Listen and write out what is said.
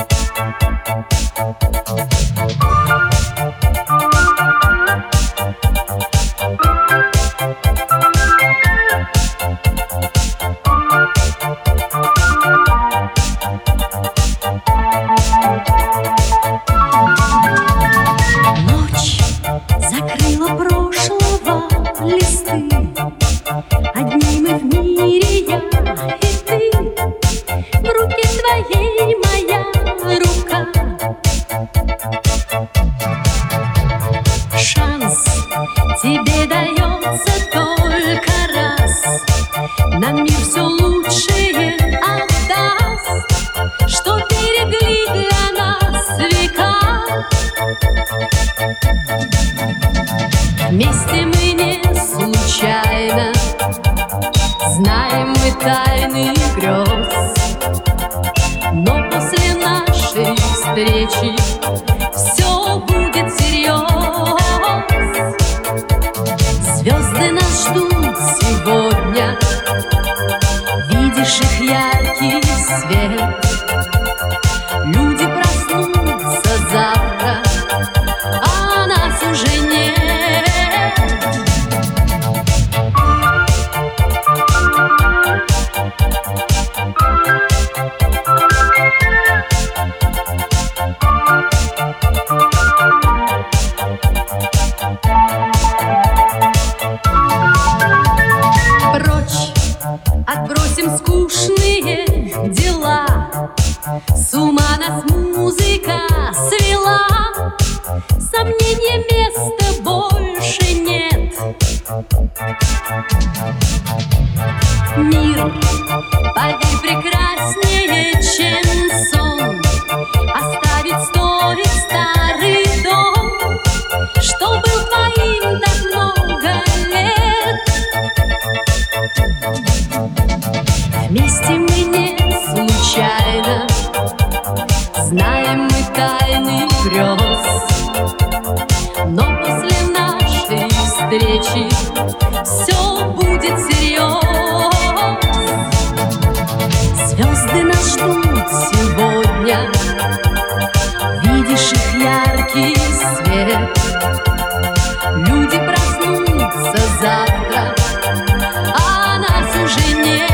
Ночь закрыла прошлого листы. Одни мы в мире, я и ты. В руке твоей моя рука. Шанс тебе дается только раз. Нам мир все лучшее отдаст, что берегли для нас века. Вместе мы не случайно, знаем мы тайны грез. Но после нашей встречи все будет всерьез. Звезды нас ждут сегодня, видишь их яркий свет. Люди проснутся завтра, а нас уже нет. Прочь отбросим скучные дела. С ума нас музыка свела. Сомнения места больше нет. Мир, поверь, прекраснее, чем сон. Оставить стоит старый дом, что был твоим так много лет. Вместе мы не случайно, знаем мы тайны грез. Но после нашей встречи все будет всерьез. Звезды нас ждут сегодня, видишь их яркий свет. Люди проснутся завтра, а нас уже нет.